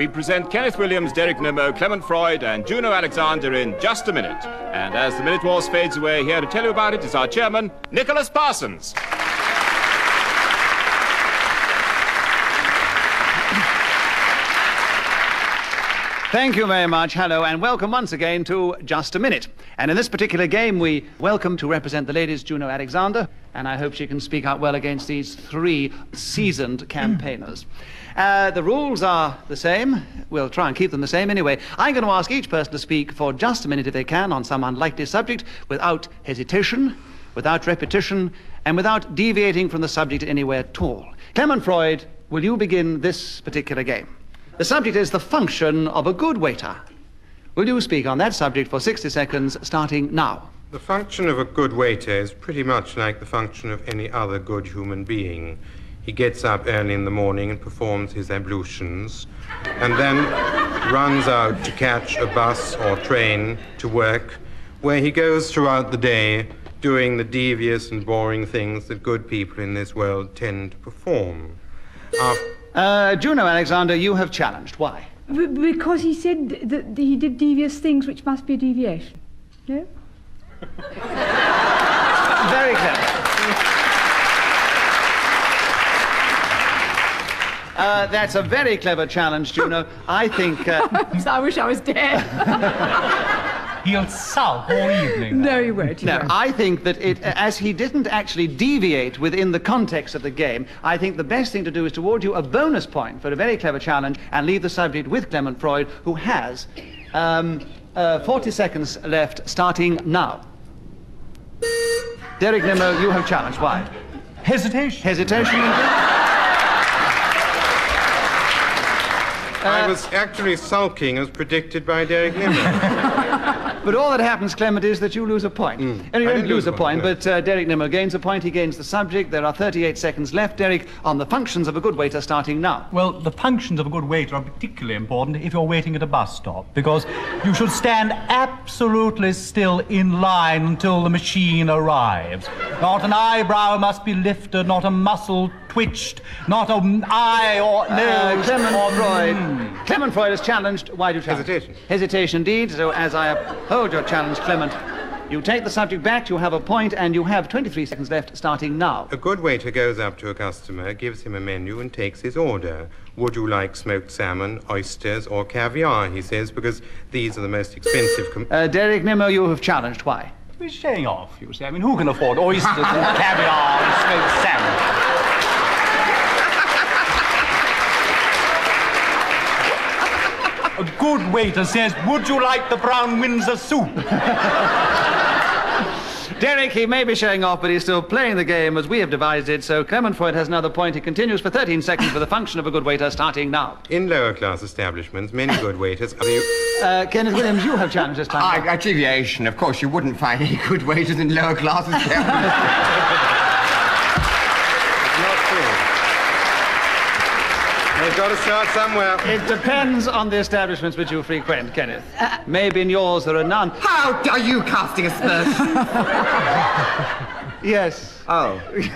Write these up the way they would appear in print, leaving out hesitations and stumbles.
we present Kenneth Williams, Derek Nimmo, Clement Freud, and Juno Alexander in Just a Minute. And as the Minute Wars fades away, here to tell you about it is our chairman, Nicholas Parsons. Thank you very much. Hello, and welcome once again to Just a Minute. And in this particular game, we welcome to represent the ladies Juno Alexander, and I hope she can speak out well against these three seasoned campaigners. The rules are the same. We'll try and keep them the same anyway. I'm going to ask each person to speak for just a minute, if they can, on some unlikely subject, without hesitation, without repetition, and without deviating from the subject anywhere at all. Clement Freud, will you begin this particular game? The subject is the function of a good waiter. Will you speak on that subject for 60 seconds, starting now? The function of a good waiter is pretty much like the function of any other good human being. He gets up early in the morning and performs his ablutions, and then runs out to catch a bus or train to work, where he goes throughout the day doing the devious and boring things that good people in this world tend to perform. Juno Alexander, you have challenged. Why? Because he said that he did devious things, which must be a deviation. No? Very clever. That's a very clever challenge, Juno. I think... I wish I was dead. He'll sulk all evening. No, he won't. No, I think that as he didn't actually deviate within the context of the game, I think the best thing to do is to award you a bonus point for a very clever challenge and leave the subject with Clement Freud, who has 40 seconds left, starting now. Derek Nimmo, you have challenged. Why? Hesitation. Hesitation, indeed. I was actually sulking as predicted by Derek Nimmo. But all that happens, Clement, is that you lose a point. And you don't lose a point, but Derek Nimmo gains a point. He gains the subject. There are 38 seconds left, Derek, on the functions of a good waiter, starting now. Well, the functions of a good waiter are particularly important if you're waiting at a bus stop, because you should stand absolutely still in line until the machine arrives. Not an eyebrow must be lifted, not a muscle twitched, not an eye or nose. Clement Freud is challenged. Why do you challenge? Hesitation. Hesitation, indeed. So as I uphold your challenge, Clement, you take the subject back, you have a point, and you have 23 seconds left, starting now. A good waiter goes up to a customer, gives him a menu, and takes his order. Would you like smoked salmon, oysters, or caviar, he says, because these are the most expensive... Derek Nimmo, you have challenged. Why? He's showing off, you see. I mean, who can afford oysters and caviar and smoked salmon? A good waiter says, would you like the brown Windsor soup? Derek, he may be showing off, but he's still playing the game as we have devised it, so Clement Freud has another point. He continues for 13 seconds for the function of a good waiter, starting now. In lower-class establishments, many good waiters are... Kenneth Williams, you have challenged this time. Deviation. Of course, you wouldn't find any good waiters in lower-class establishments. They've got to start somewhere. It depends on the establishments which you frequent, Kenneth. Maybe in yours there are none. How are you casting aspersions? Yes. Oh.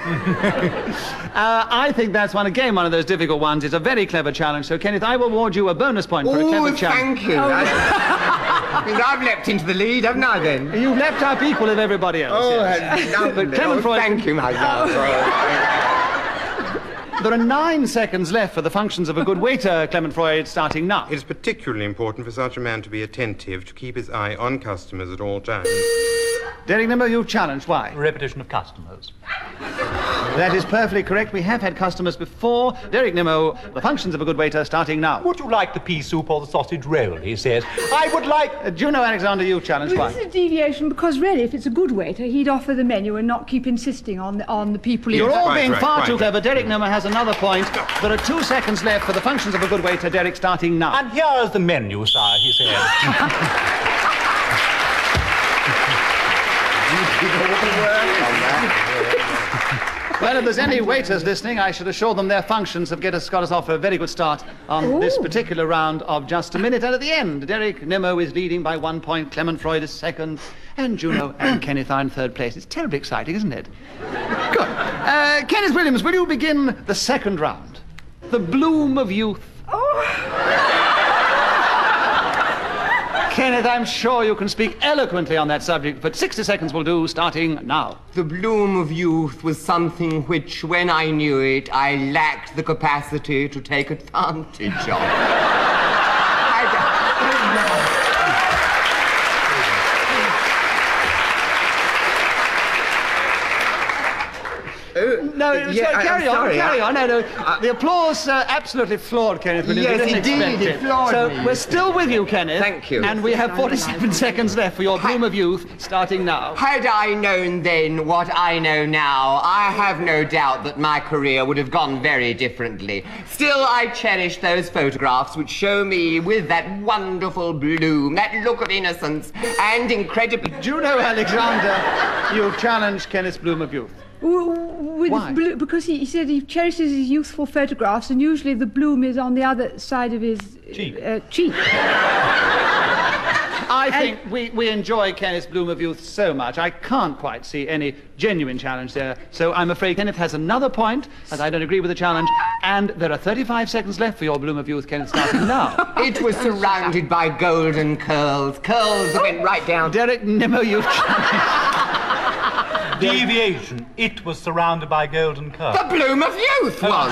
I think that's one of those difficult ones. It's a very clever challenge. So, Kenneth, I will award you a bonus point for a clever challenge. Thank you. I've leapt into the lead, haven't I, then? You've leapt up equal with everybody else. Oh, yes. but Clement Freud... Thank you, my love. There are 9 seconds left for the functions of a good waiter, Clement Freud, starting now. It is particularly important for such a man to be attentive, to keep his eye on customers at all times. Derek Nimmo, you've challenged. Why? Repetition of customers. That is perfectly correct. We have had customers before. Derek Nimmo, the functions of a good waiter, starting now. Would you like the pea soup or the sausage roll, he says. I would like... Juno Alexander, you've challenged. Well, why? this is a deviation because, really, if it's a good waiter, he'd offer the menu and not keep insisting on the people... You're all being far too right. clever. Derek Nimmo has another point. There are 2 seconds left for the functions of a good waiter. Derek, starting now. And here's the menu, sire, he says. Well, if there's any waiters listening, I should assure them their functions have got us off a very good start on this particular round of Just a Minute. And at the end, Derek Nimmo is leading by 1 point, Clement Freud is second, and Juno and Kenneth are in third place. It's terribly exciting, isn't it? Good. Kenneth Williams, will you begin the second round? The bloom of youth. Oh. Kenneth, I'm sure you can speak eloquently on that subject, but 60 seconds will do, starting now. The bloom of youth was something which, when I knew it, I lacked the capacity to take advantage of. No, carry on. No, the applause absolutely floored Kenneth Williams. Yes, We didn't expect it floored So me. we're still with you, Kenneth. Thank you. And we have 47 seconds left for your bloom of youth, starting now. Had I known then what I know now, I have no doubt that my career would have gone very differently. Still, I cherish those photographs which show me with that wonderful bloom, that look of innocence, and incredibly... Juno Alexander, you challenged Kenneth's bloom of youth. Why? Because he said he cherishes his youthful photographs, and usually the bloom is on the other side of his cheek. I think we enjoy Kenneth's bloom of youth so much, I can't quite see any genuine challenge there. So I'm afraid Kenneth has another point, as I don't agree with the challenge, and there are 35 seconds left for your bloom of youth, Kenneth, starting now. It was surrounded by golden curls that went right down... Derek Nimmo, you've challenged. Deviation. It was surrounded by golden curls. The bloom of youth was.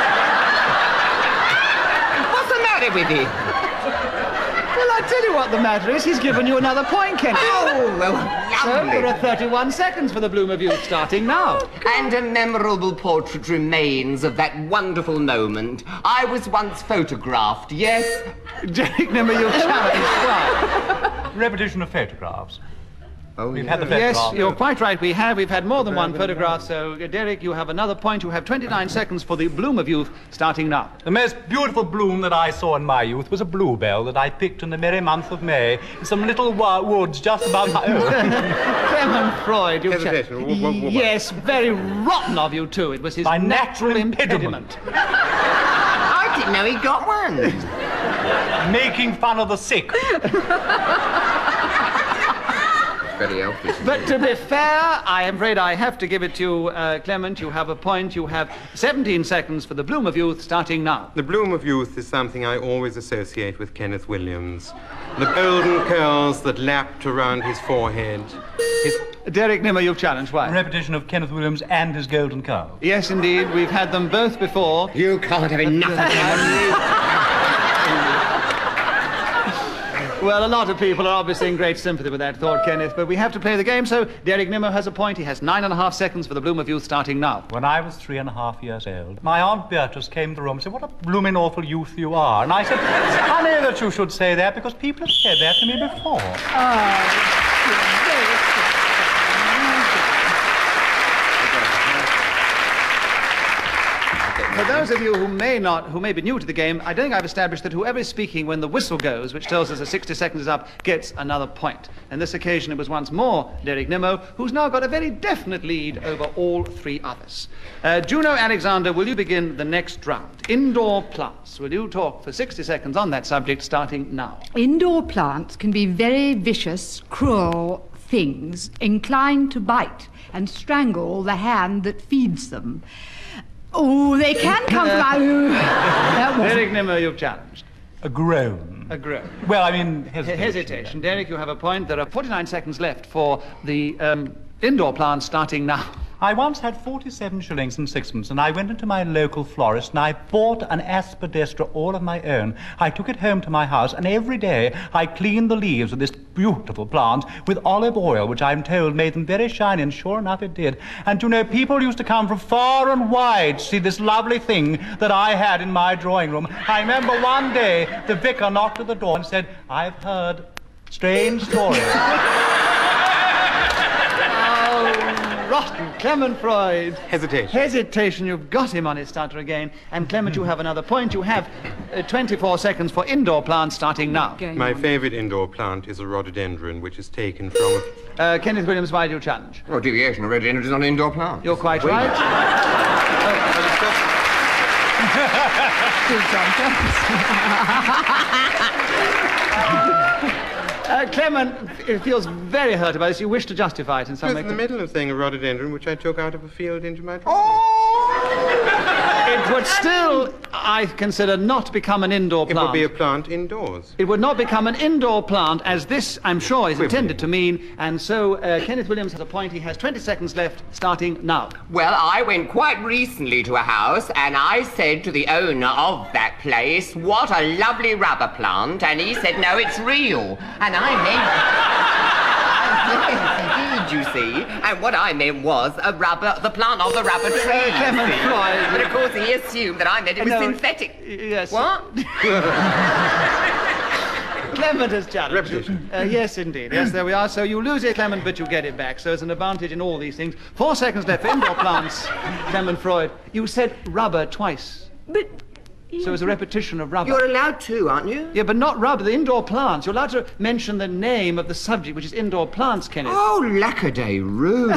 What's the matter with you? Well, I tell you what the matter is. He's given you another point, Kenneth. Oh, well, So lovely. there are 31 seconds for the bloom of youth, starting now. And a memorable portrait remains of that wonderful moment. I was once photographed, yes? Derek Nimmo, you've challenged. Why? Repetition of photographs. Oh, We've had the Yes, photograph. you're quite right. We've had more than one photograph. So, Derek, you have another point. You have 29 seconds for the bloom of youth, starting now. The most beautiful bloom that I saw in my youth was a bluebell that I picked in the merry month of May in some little woods just about my own. Clement Freud, you've Hesitation. Yes, very rotten of you too. It was his By natural natural impediment. I didn't know he got one. Making fun of the sick. Very healthy. But to be fair, I am afraid I have to give it to you, Clement. You have a point. You have 17 seconds for the bloom of youth, starting now. The bloom of youth is something I always associate with Kenneth Williams. The golden curls that lapped around his forehead. Derek Nimmo, you've challenged. Why? Repetition of Kenneth Williams and his golden curls. Yes, indeed. We've had them both before. You can't have enough of them. Well, a lot of people are obviously in great sympathy with that thought, Kenneth, but we have to play the game, so Derek Nimmo has a point. He has 9.5 seconds for the bloom of youth, starting now. When I was 3.5 years old, my Aunt Beatrice came to the room and said, "What a blooming awful youth you are." And I said, "It's funny that you should say that, because people have said that to me before." For those of you who may be new to the game, I don't think I've established that whoever is speaking when the whistle goes, which tells us that 60 seconds is up, gets another point. On this occasion, it was once more Derek Nimmo, who's now got a very definite lead over all three others. Juno Alexander, will you begin the next round? Indoor plants. Will you talk for 60 seconds on that subject, starting now? Indoor plants can be very vicious, cruel things, inclined to bite and strangle the hand that feeds them. Oh, they can come from... That wasn't... Derek Nimmo, you've challenged. A groan. A groan. Well, I mean, hesitation. Hesitation. Derek, you have a point. There are 49 seconds left for the indoor plants, starting now. I once had 47 shillings and sixpence, and I went into my local florist and I bought an aspidistra all of my own. I took it home to my house, and every day I cleaned the leaves of this beautiful plant with olive oil, which I'm told made them very shiny, and sure enough it did. And you know, people used to come from far and wide to see this lovely thing that I had in my drawing room. I remember one day the vicar knocked at the door and said, "I've heard strange stories." Rotten. Clement Freud. Hesitation. Hesitation. You've got him on his stutter again. And Clement, you have another point. You have 24 seconds for indoor plants, starting now. My favorite indoor plant is a rhododendron, which is taken from a... Kenneth Williams, why do you challenge? Oh, deviation. A rhododendron is not an indoor plant. You're quite right. Clement feels very hurt about this. You wish to justify it in some It way. was in the middle of saying a rhododendron, which I took out of a field into my drawing room. It would still, I consider not become an indoor It plant. would be a plant indoors. It would not become an indoor plant, as this, I'm sure, is intended to mean. And so Kenneth Williams has a point. He has 20 seconds left, starting now. Well, I went quite recently to a house and I said to the owner of that place, what a lovely rubber plant, and he said, no, it's real. And I meant... Yes, indeed, you see. And what I meant was the plant of the rubber tree. Clement Freud. But of course he assumed that I meant it was synthetic. Yes. What? Clement has challenged. Repetition. Yes, indeed. Yes, there we are. So you lose it, Clement, but you get it back. So it's an advantage in all these things. 4 seconds left for indoor plants. Clement Freud. You said rubber twice. But... So it's a repetition of rubber. You're allowed to, aren't you? Yeah, but not rubber, the indoor plants. You're allowed to mention the name of the subject, which is indoor plants, Kenneth. Oh, lackaday-roo.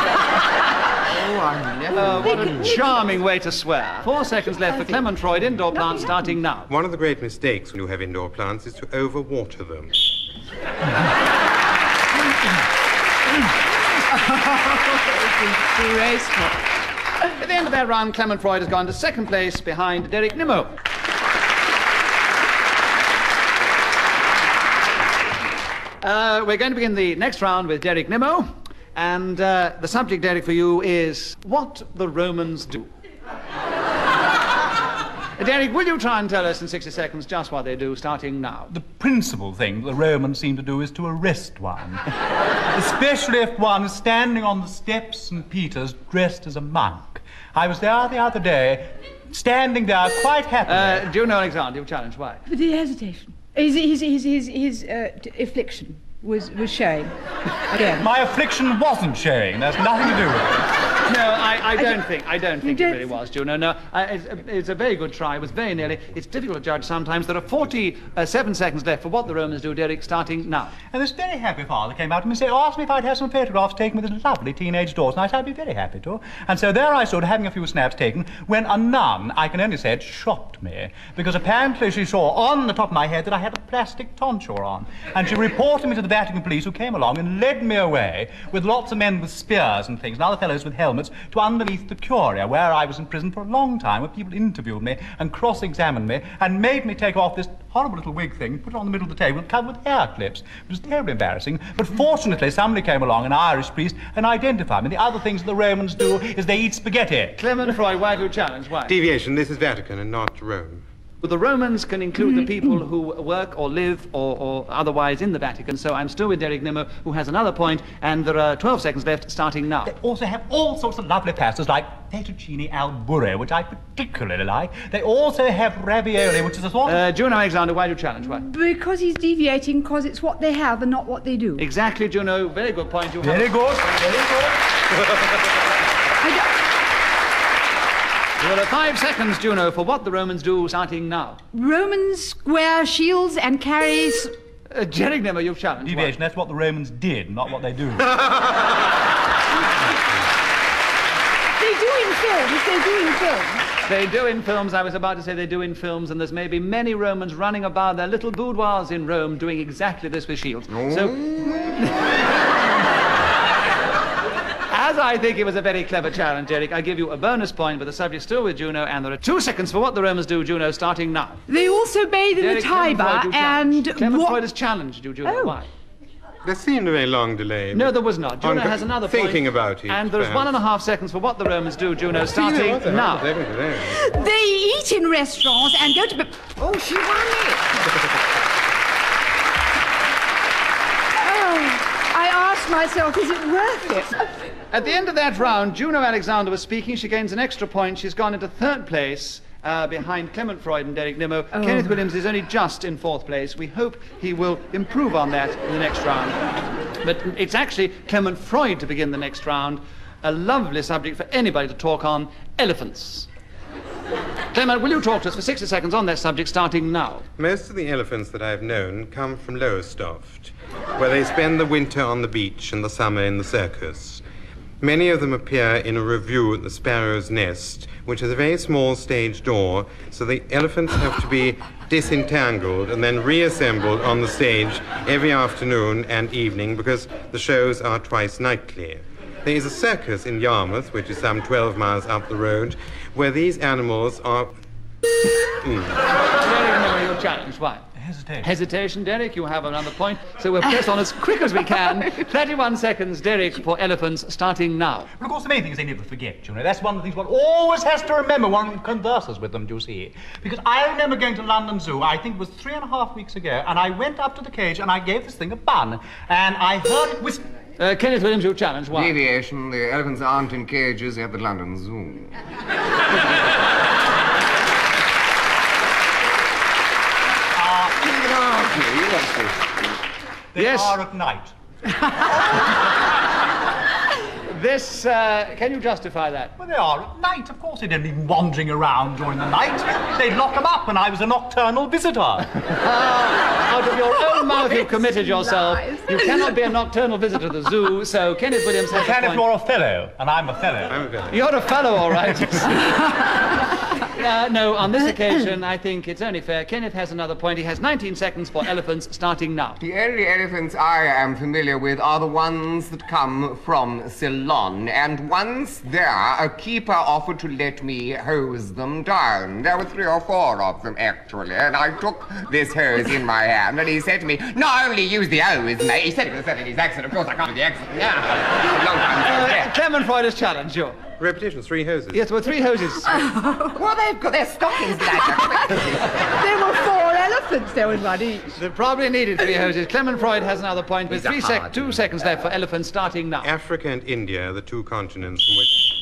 I never... What a charming way to swear. 4 seconds left for Clement Freud, indoor plants, starting now. One of the great mistakes when you have indoor plants is to overwater them. Graceful. At the end of that round, Clement Freud has gone to second place behind Derek Nimmo. We're going to begin the next round with Derek Nimmo. And the subject, Derek, for you is what the Romans do. Derek, will you try and tell us in 60 seconds just what they do, starting now? The principal thing the Romans seem to do is to arrest one. Especially if one is standing on the steps of St. Peter's dressed as a monk. I was there the other day, standing there quite happily. Juno Alexander, you challenge. Why? But the hesitation. His affliction was showing. Again. My affliction wasn't showing. There's nothing to do with it. No, I don't think it really was, Juno. No, it's a very good try. It was very nearly. It's difficult to judge sometimes. There are 47 seconds left for what the Romans do, Derek, starting now. And this very happy father came out to me and said, asked me if I'd have some photographs taken with his lovely teenage daughter. And I said, I'd be very happy to. And so there I stood, having a few snaps taken, when a nun, I can only say it, shocked me. Because apparently she saw on the top of my head that I had a plastic tonsure on. And she reported me to the Vatican police, who came along and led me away with lots of men with spears and things, and other fellows with helmets, to underneath the Curia, where I was in prison for a long time, where people interviewed me and cross-examined me and made me take off this horrible little wig thing, put it on the middle of the table, covered with hair clips. It was terribly embarrassing, but fortunately somebody came along, an Irish priest, and identified me. The other things the Romans do is they eat spaghetti. Clement Freud, why do you challenge? Why? Deviation, this is Vatican and not Rome. The Romans can include the people who work or live or otherwise in the Vatican, so I'm still with Derek Nimmo, who has another point, and there are 12 seconds left, starting now. They also have all sorts of lovely pastas like fettuccine al burro, which I particularly like. They also have ravioli, which is a sort of... Juno Alexander, why do you challenge? Why? Because he's deviating, because it's what they have and not what they do. Exactly, Juno. Very good point. You Very have... good, very good. There are 5 seconds, Juno, for what the Romans do, starting now. Romans wear shields and carry... Derek Nimmo, you've challenged. Deviation, that's what the Romans did, not what they do. They do in films, they do in films. They do in films. I was about to say they do in films, and there's maybe many Romans running about their little boudoirs in Rome doing exactly this with shields. As I think it was a very clever challenge, Eric, I give you a bonus point, but the subject's still with Juno, and there are 2 seconds for what the Romans do, Juno, starting now. They also bathe in the Tiber and... Clement Freud has challenged you, Juno. Oh. Why? There seemed a very long delay. No, there was not. Juno has another point. Thinking about it. And there's perhaps. 1.5 seconds for what the Romans do, Juno, starting now. They eat in restaurants and go to... Oh, she won it. I asked myself, is it worth it? At the end of that round, Juno Alexander was speaking. She gains an extra point. She's gone into 3rd place behind Clement Freud and Derek Nimmo. Kenneth Williams is only just in 4th place. We hope he will improve on that in the next round. But it's actually Clement Freud to begin the next round. A lovely subject for anybody to talk on, elephants. Clement, will you talk to us for 60 seconds on that subject, starting now? Most of the elephants that I've known come from Lowestoft, where they spend the winter on the beach and the summer in the circus. Many of them appear in a revue at the Sparrow's Nest, which has a very small stage door, so the elephants have to be disentangled and then reassembled on the stage every afternoon and evening because the shows are twice nightly. There is a circus in Yarmouth, which is some 12 miles up the road, where these animals are... Derek Nimmo, you're challenged. Why? Hesitation. Hesitation, Derek, you have another point. So we'll press on as quick as we can. 31 seconds, Derek, for elephants, starting now. But of course, the main thing is they never forget, you know. That's one of the things one always has to remember when one converses with them, do you see? Because I remember going to London Zoo, I think it was 3.5 weeks ago, and I went up to the cage and I gave this thing a bun, and I heard it whisper. Kenneth Williams, you challenge. Why? Deviation. The elephants aren't in cages at the London Zoo. They Yes. are at night. This, can you justify that? Well, they are at night. Of course, they don't be wandering around during the night. They'd lock them up, and I was a nocturnal visitor. Out of your own mouth, you've committed yourself. lies. You cannot be a nocturnal visitor to the zoo, so Kenneth Williams has And a if point. you're a fellow, and I'm a fellow. You're a fellow, all right. No, on this occasion, I think it's only fair. Kenneth has another point. He has 19 seconds for elephants, starting now. The only elephants I am familiar with are the ones that come from Ceylon, and once there, a keeper offered to let me hose them down. There were 3 or 4 of them, actually, and I took this hose in my hand, and he said to me, "Not only use the hose, mate." He said it with a Chinese accent. Of course, I can't do the accent. Yeah. A long time ago, yeah. Clement Freud has challenged you. Repetition, 3 hoses. Yes, there were 3 hoses. Well, they've got their stockings like There were 4 elephants. There was one each. They probably needed 3 hoses. Clement Freud has another point with He's a hard 2 seconds left for elephants, starting now. Africa and India are the 2 continents from which...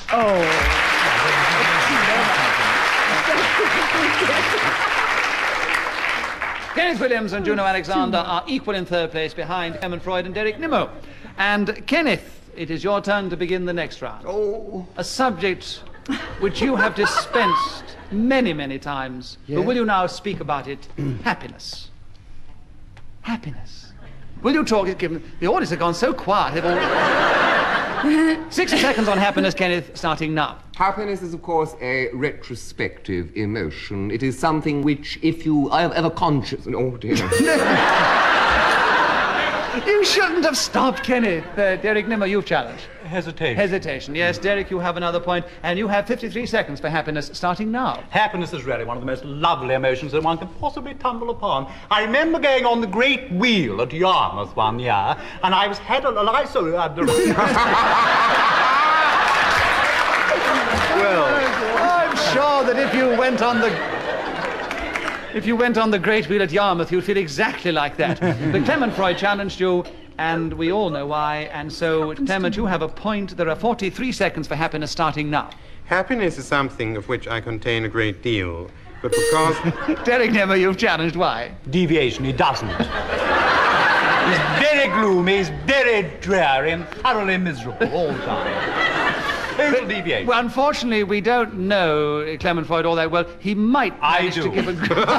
Kenneth Williams and Juno Alexander are equal in 3rd place behind Clement Freud and Derek Nimmo. And Kenneth, it is your turn to begin the next round. Oh. A subject which you have dispensed many, many times. But will you now speak about it? Happiness. Happiness. Will you talk? Given the audience have gone so quiet. They've all... 60 seconds on happiness, Kenneth, starting now. Happiness is, of course, a retrospective emotion. It is something which, if you are ever conscious... Oh, dear. You shouldn't have stopped, Kenneth. Derek Nimmo, you've challenged. Hesitation. Hesitation. Yes, Derek, you have another point, and you have 53 seconds for happiness, starting now. Happiness is really one of the most lovely emotions that one can possibly tumble upon. I remember going on the Great Wheel at Yarmouth one year, and I was head on... I saw... I'm sure that if you went on the Great Wheel at Yarmouth, you'd feel exactly like that. But Clement Freud challenged you, and we all know why. And so, Clement, you have a point. There are 43 seconds for happiness, starting now. Happiness is something of which I contain a great deal, but because... Derek Nimmo, you've challenged. Why? Deviation, he doesn't. He's very gloomy, he's very dreary, and thoroughly miserable all the time. Total deviation. Well, unfortunately, we don't know Clement Freud all that well. He might manage to give a...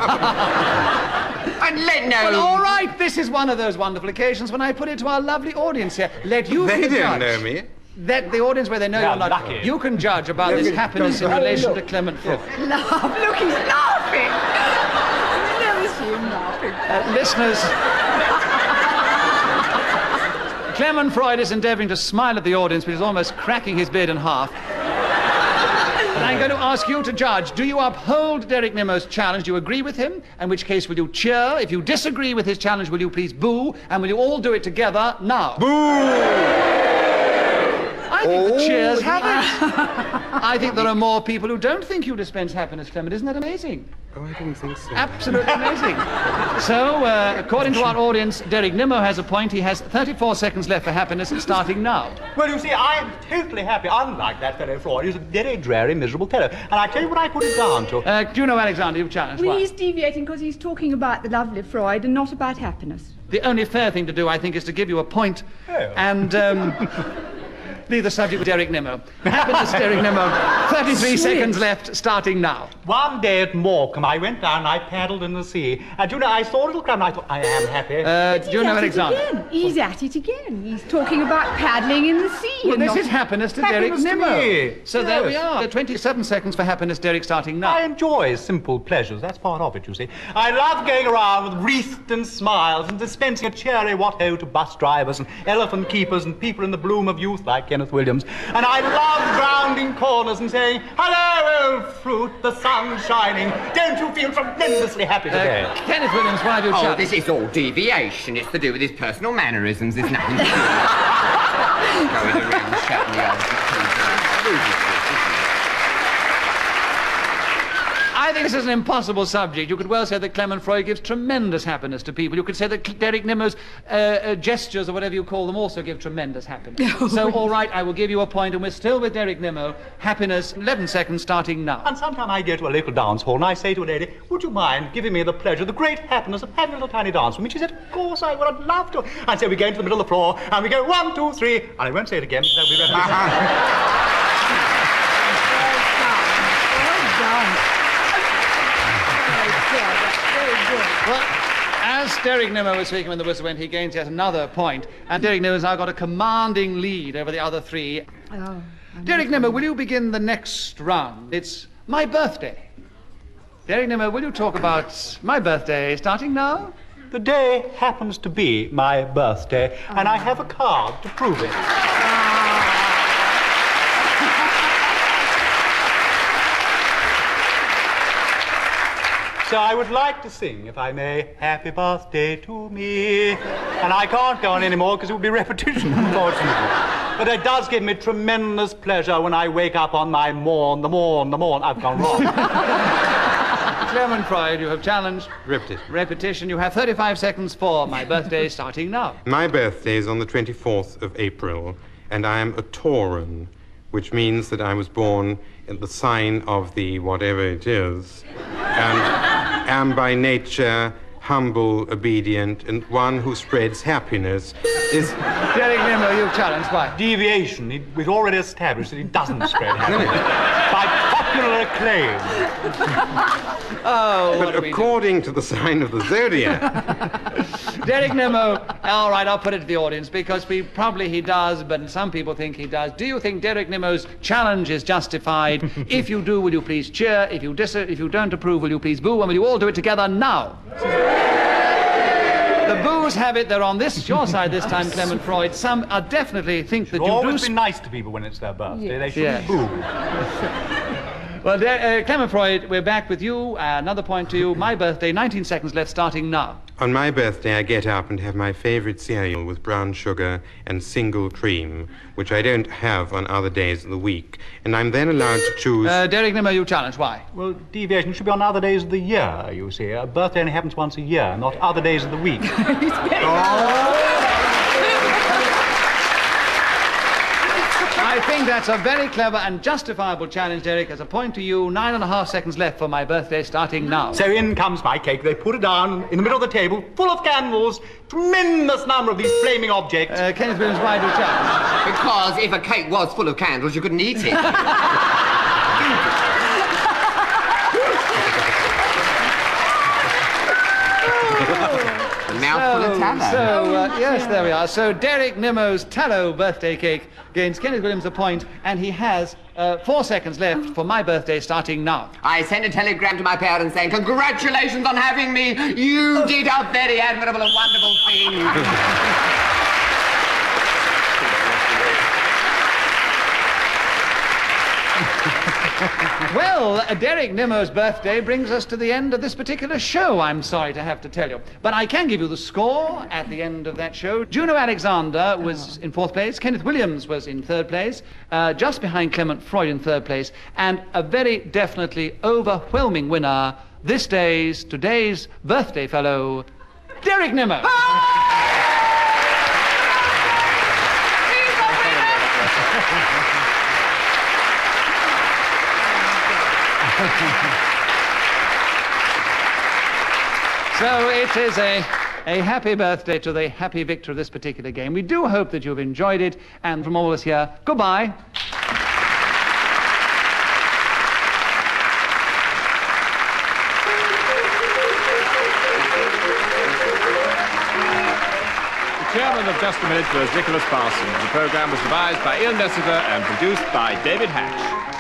And let no... Well, all right, this is one of those wonderful occasions when I put it to our lovely audience here. Let you They be the don't judge. know me. That the audience where they know They're you're not. lucky. You can judge about this happiness in relation to Clement Freud. Laugh. Look, he's laughing. Never see him laughing. Listeners, Clement Freud is endeavouring to smile at the audience, but he's almost cracking his beard in half. And I'm going to ask you to judge. Do you uphold Derek Nimmo's challenge? Do you agree with him? In which case, will you cheer? If you disagree with his challenge, will you please boo? And will you all do it together now? Boo! I think the cheers have it. I think there are more people who don't think you dispense happiness, Clement. Isn't that amazing? Oh, I didn't think so. Absolutely amazing. So, according to our audience, Derek Nimmo has a point. He has 34 seconds left for happiness, starting now. Well, you see, I am totally happy, unlike that fellow Freud. He's a very dreary, miserable fellow. And I tell you what I put it down to. Juno Alexander, you've challenged. Well, Why? he's deviating because he's talking about the lovely Freud and not about happiness. The only fair thing to do, I think, is to give you a point Oh. and leave the subject with Derek Nimmo. Happiness, Derek Nimmo. 33 seconds left, starting now. One day at Morecambe, I went down and I paddled in the sea. And, you know, I saw a little crab and I thought, I am happy. Juno He's at it Alexander. again. He's at it again. He's talking about paddling in the sea. Well, and this not- is happiness to Happiness Derek to Nimmo. me. So there we Yes. are. 27 seconds for happiness, Derek, starting now. I enjoy simple pleasures. That's part of it, you see. I love going around with wreathed and smiles and dispensing a cheery what-ho to bus drivers and elephant keepers and people in the bloom of youth like Kenneth Williams. And I love rounding corners and saying, hello, old fruit, the sun's shining. Don't you feel tremendously happy today? Kenneth Williams, why have you Oh, this is all deviation. It's to do with his personal mannerisms. There's nothing to do with it. Going around shouting the other. I think this is an impossible subject. You could well say that Clement Freud gives tremendous happiness to people. You could say that Derek Nimmo's gestures, or whatever you call them, also give tremendous happiness. So, all right, I will give you a point, and we're still with Derek Nimmo. Happiness, 11 seconds starting now. And sometime I go to a local dance hall and I say to a lady, would you mind giving me the pleasure, the great happiness of having a little tiny dance with me? She said, of course I would, I'd love to. And so we go into the middle of the floor and we go 1, 2, 3, and I won't say it again because that'll be repetition. Well, as Derek Nimmo was speaking when the whistle went, he gains yet another point, and Derek Nimmo has now got a commanding lead over the other three. Derek Nimmo, will you begin the next round? It's my birthday. Derek Nimmo, will you talk about my birthday starting now? The day happens to be my birthday, and I have a card to prove it. So I would like to sing, if I may, Happy Birthday to Me. And I can't go on anymore because it would be repetition, unfortunately. But it does give me tremendous pleasure when I wake up on my morn. I've gone wrong. Clement Freud, you have challenged. Repetition. You have 35 seconds for my birthday starting now. My birthday is on the 24th of April, and I am a Tauran, which means that I was born in the sign of the whatever it is, and am by nature humble, obedient, and one who spreads happiness. Is Derek Nimmo, you've challenged. Why? Deviation. We've already established that he doesn't spread happiness. By popular acclaim. Oh, but according to the sign of the zodiac. Derek Nimmo, all right, I'll put it to the audience, because he does, but some people think he does. Do you think Derek Nimmo's challenge is justified? If you do, will you please cheer? If you don't approve, will you please boo? And will you all do it together now? The boos have it, they're on your side this time, Clement Freud. Some definitely think that you always be nice to people when it's their birthday. They shouldn't boo. Well, Clement Freud, we're back with you. Another point to you. My birthday, 19 seconds left, starting now. On my birthday, I get up and have my favorite cereal with brown sugar and single cream, which I don't have on other days of the week. And I'm then allowed to choose... Derek Nimmo, you challenge. Why? Well, deviation should be on other days of the year, you see. A birthday only happens once a year, not other days of the week. I think that's a very clever and justifiable challenge, Derek. As a point to you, 9.5 seconds left for my birthday, starting now. So in comes my cake. They put it down in the middle of the table, full of candles, tremendous number of these flaming objects. Kenneth Williams, why do you challenge? Because if a cake was full of candles, you couldn't eat it. A mouthful of tallow. Yes, there we are. So Derek Nimmo's tallow birthday cake gains Kenneth Williams a point, and he has 4 seconds left for my birthday, starting now. I sent a telegram to my parents saying, congratulations on having me. You did a very admirable and wonderful thing. Well, Derek Nimmo's birthday brings us to the end of this particular show, I'm sorry to have to tell you. But I can give you the score at the end of that show. Juno Alexander was in 4th place. Kenneth Williams was in 3rd place, just behind Clement Freud in 3rd place. And a very definitely overwhelming winner, today's birthday fellow, Derek Nimmo. So it is a happy birthday to the happy victor of this particular game. We do hope that you've enjoyed it, and from all of us here, goodbye. The chairman of Just a Minute was Nicholas Parsons. The programme was devised by Ian Nessifer and produced by David Hatch.